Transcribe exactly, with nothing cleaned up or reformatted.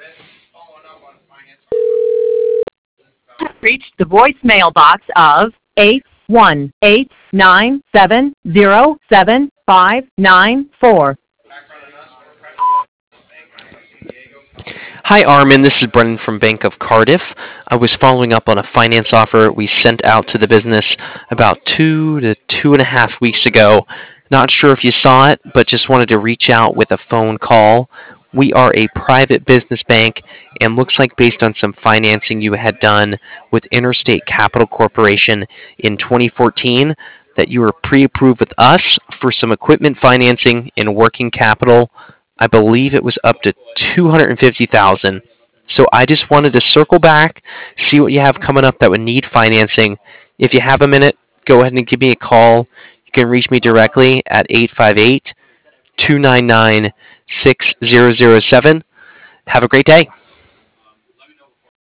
Reached the voicemail box of eight one eight nine seven zero seven five nine four. Hi, Armin. This is Brendan from Bank of Cardiff. I was following up on a finance offer we sent out to the business about two to two and a half weeks ago. Not sure if you saw it, but just wanted to reach out with a phone call. We are a private business bank, and looks like based on some financing you had done with Interstate Capital Corporation in twenty fourteen, that you were pre-approved with us for some equipment financing and working capital. I believe it was up to two hundred fifty thousand dollars. So I just wanted to circle back, see what you have coming up that would need financing. If you have a minute, go ahead and give me a call. You can reach me directly at eight five eight, two nine nine, six zero zero seven. Have a great day.